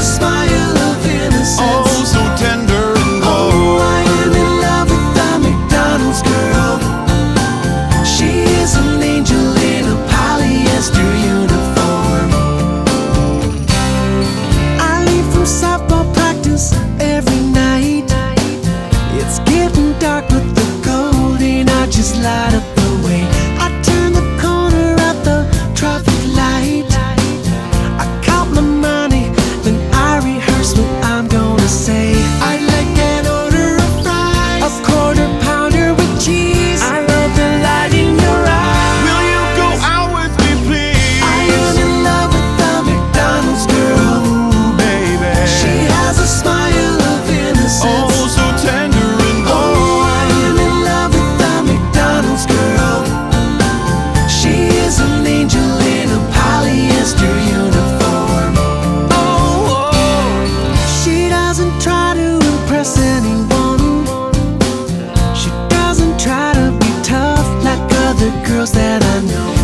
smile of innocence. Oh, so tender and Oh, bold. I am in love with the McDonald's girl. She is an angel in a polyester uniform. I leave from softball practice every night. It's getting dark, but the golden arches light up the way. I turn the corner at the traffic light. I count my money, then I rehearse what I'm gonna say. I'd like an order of fries, a quarter pounder with cheese. I love the light in your eyes. Will you go out with me, please? I am in love with the McDonald's girl. Ooh, baby. She has a smile of innocence. Oh, so tender and bold. Oh, I am in love with the McDonald's girl. She is an angel in a polyester uniform. Oh, She doesn't try to impress anyone. She doesn't try to be tough like other girls that I know.